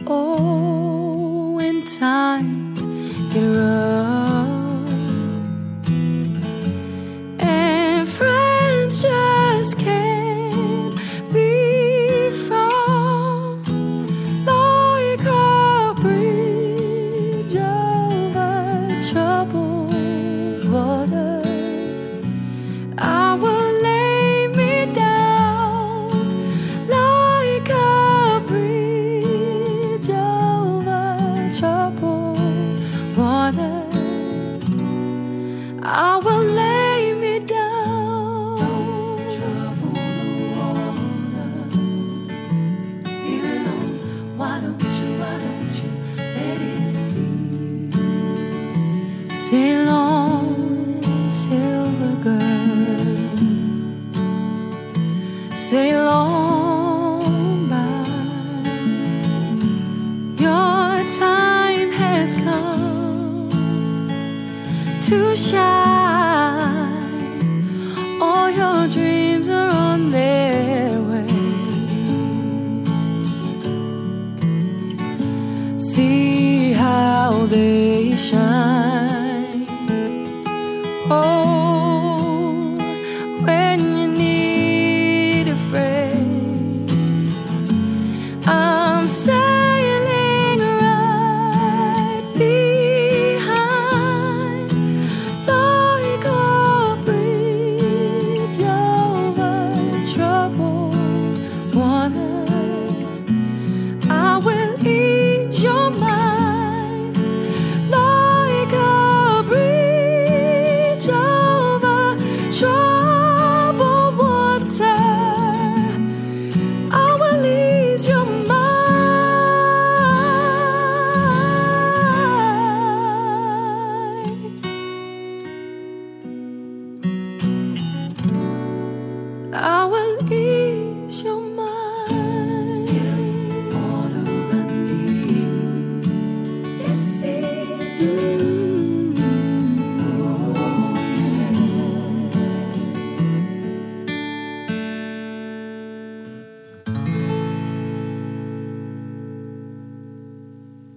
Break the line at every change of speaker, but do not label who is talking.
Oh, when times get rough and friends just can't be found, like a bridge over troubled water, I will lay me down like a bridge over troubled water. I will lay me down. Don't trouble water. Leave it alone. Why don't you let it be? Sail on, silver girl. Sail on by. Your time has come to shine. All your dreams are on their way. See how they shine.